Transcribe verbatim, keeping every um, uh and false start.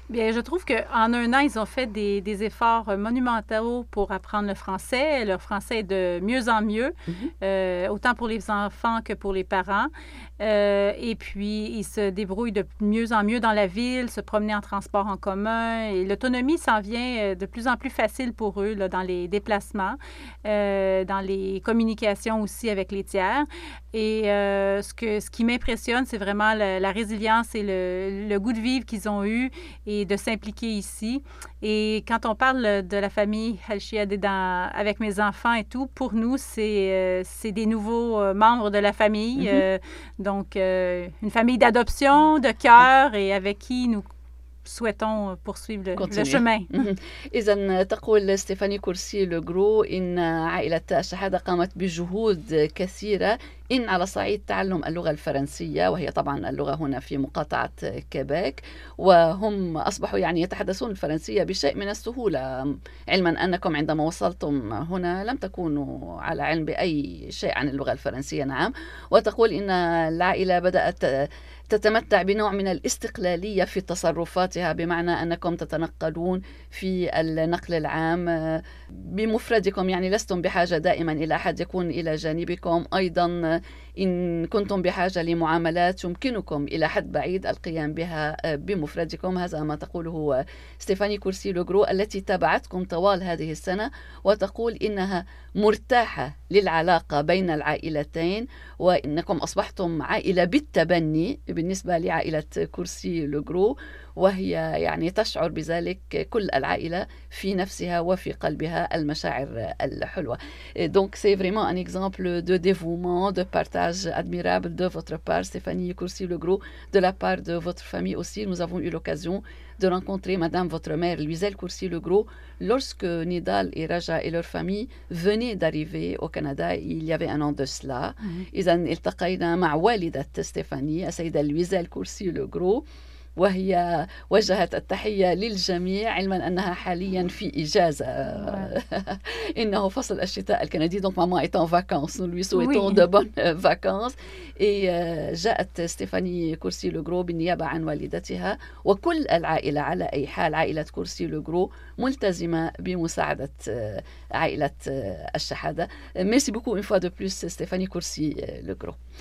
Bien, je trouve qu'en un an, ils ont fait des, des efforts euh, monumentaux pour apprendre le français. Leur français est de mieux en mieux, Mhm. euh, autant pour les enfants que pour les parents. Euh, et puis, ils se débrouillent de mieux en mieux dans la ville, se promener en transport en commun. Et l'autonomie s'en vient euh, de plus en plus facile pour eux là, dans les déplacements, euh, dans les communications aussi avec les tiers. Et euh, ce, que, ce qui m'impressionne, c'est vraiment la, la résilience et le, le goût de vivre qu'ils ont eu et de s'impliquer ici. Et quand on parle de la famille Halchiade dans, avec mes enfants et tout, pour nous, c'est euh, c'est des nouveaux euh, membres de la famille. Mhm. Euh, donc, euh, une famille d'adoption, de cœur et avec qui nous souhaitons poursuivre le, le كونتينيو. chemin. إذا تقول ستيفاني كورسي لوغرو إن عائلة الشحادة قامت بجهود كثيرة إن على صعيد تعلم اللغة الفرنسية، وهي طبعا اللغة هنا في مقاطعة كيبيك، وهم أصبحوا يعني يتحدثون الفرنسية بشيء من السهولة، علما أنكم عندما وصلتم هنا لم تكونوا على علم بأي شيء عن اللغة الفرنسية. نعم. وتقول إن العائلة بدأت تتمتع بنوع من الاستقلالية في تصرفاتها، بمعنى أنكم تتنقلون في النقل العام بمفردكم، يعني لستم بحاجة دائما إلى أحد يكون إلى جانبكم. أيضا إن كنتم بحاجة لمعاملات يمكنكم إلى حد بعيد القيام بها بمفردكم. هذا ما تقوله ستيفاني كورسي لوغرو التي تابعتكم طوال هذه السنة، وتقول إنها مرتاحة للعلاقة بين العائلتين، وإنكم أصبحتم عائلة بالتبني بالنسبة لعائلة كورسي لوغرو، وهي يعني تشعر بذلك كل العائلة في نفسها وفي قلبها المشاعر الحلوة. Donc c'est vraiment un exemple de dévouement, de partage admirable de votre part, Stéphanie Courcy-Legros, de la part de votre famille aussi. Nous avons eu l'occasion de rencontrer Madame votre mère, Luiselle Courcy-Legros, lorsque Nidal et Raja et leur famille venaient d'arriver au Canada il y avait un an de cela. إذا التقينا مع والدة ستيفاني السيدة لويزيل كورسي-Legros، وهي وجهت التحية للجميع، علما أنها حاليا في إجازة. إنه فصل الشتاء الكندي. Donc maman est en vacances. Nous lui souhaitons Oui. de bonnes vacances. Et جاءت ستيفاني كورسي لوغرو بالنيابة عن والدتها وكل العائلة. على أي حال عائلة كورسي لوغرو ملتزمة بمساعدة عائلة الشحادة. Merci beaucoup une fois de plus Stéphanie Courcy-Legros.